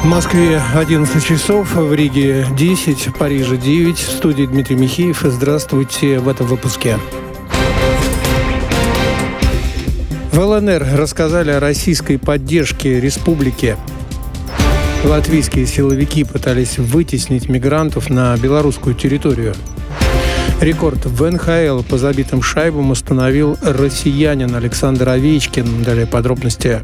В Москве 11 часов, в Риге 10, в Париже 9. В студии Дмитрий Михеев. Здравствуйте в этом выпуске. В ЛНР рассказали о российской поддержке республики. Латвийские силовики пытались вытеснить мигрантов на белорусскую территорию. Рекорд в НХЛ по забитым шайбам установил россиянин Александр Овечкин. Далее подробности.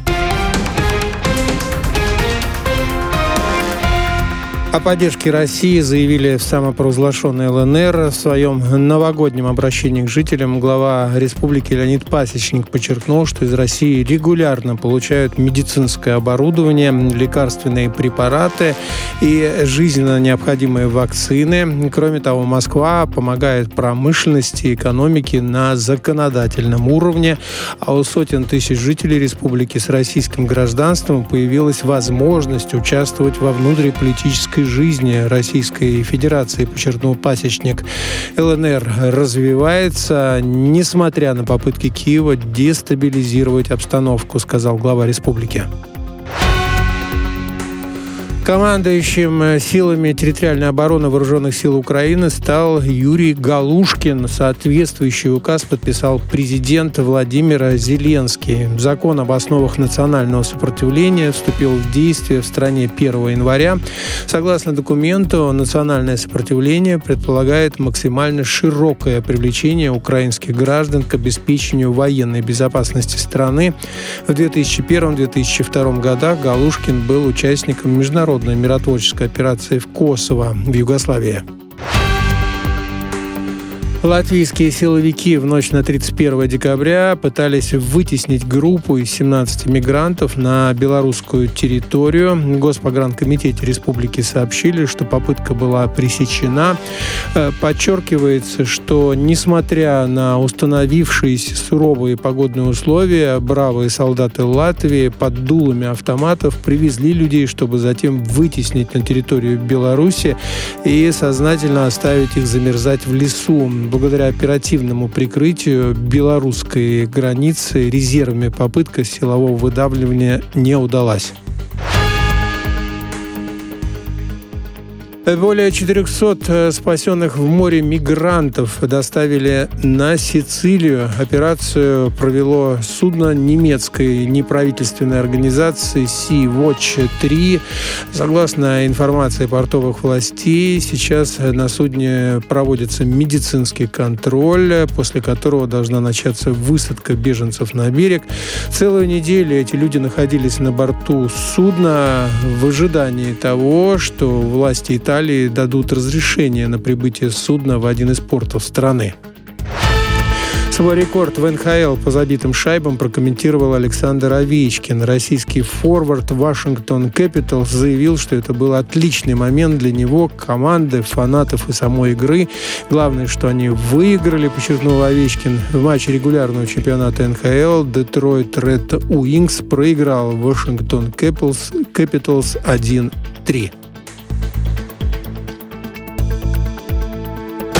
О поддержке России заявили в самопровозглашенной ЛНР. В своем новогоднем обращении к жителям глава республики Леонид Пасечник подчеркнул, что из России регулярно получают медицинское оборудование, лекарственные препараты и жизненно необходимые вакцины. Кроме того, Москва помогает промышленности и экономике на законодательном уровне, а у сотен тысяч жителей республики с российским гражданством появилась возможность участвовать во внутриполитической жизни Российской Федерации, подчеркнул Пасечник. ЛНР развивается, несмотря на попытки Киева дестабилизировать обстановку, сказал глава республики. Командующим силами территориальной обороны Вооруженных сил Украины стал Юрий Галушкин. Соответствующий указ подписал президент Владимир Зеленский. Закон об основах национального сопротивления вступил в действие в стране 1 января. Согласно документу, национальное сопротивление предполагает максимально широкое привлечение украинских граждан к обеспечению военной безопасности страны. В 2001-2002 годах Галушкин был участником международной миротворческой операции в Косово, в Югославии. Латвийские силовики в ночь на 31 декабря пытались вытеснить группу из 17 мигрантов на белорусскую территорию. В Госпогранкомитете республики сообщили, что попытка была пресечена. Подчеркивается, что, несмотря на установившиеся суровые погодные условия, бравые солдаты Латвии под дулами автоматов привезли людей, чтобы затем вытеснить на территорию Беларуси и сознательно оставить их замерзать в лесу. Благодаря оперативному прикрытию белорусской границы резервами попытка силового выдавливания не удалась. Более 400 спасенных в море мигрантов доставили на Сицилию. Операцию провело судно немецкой неправительственной организации Sea-Watch 3. Согласно информации портовых властей, сейчас на судне проводится медицинский контроль, после которого должна начаться высадка беженцев на берег. Целую неделю эти люди находились на борту судна в ожидании того, что власти Италии дадут разрешение на прибытие судна в один из портов страны. Свой рекорд в НХЛ по забитым шайбам прокомментировал Александр Овечкин. Российский форвард Washington Capitals заявил, что это был отличный момент для него, команды, фанатов и самой игры. Главное, что они выиграли, подчеркнул Овечкин. В матче регулярного чемпионата НХЛ Detroit Red Wings проиграл Washington Capitals 1-3.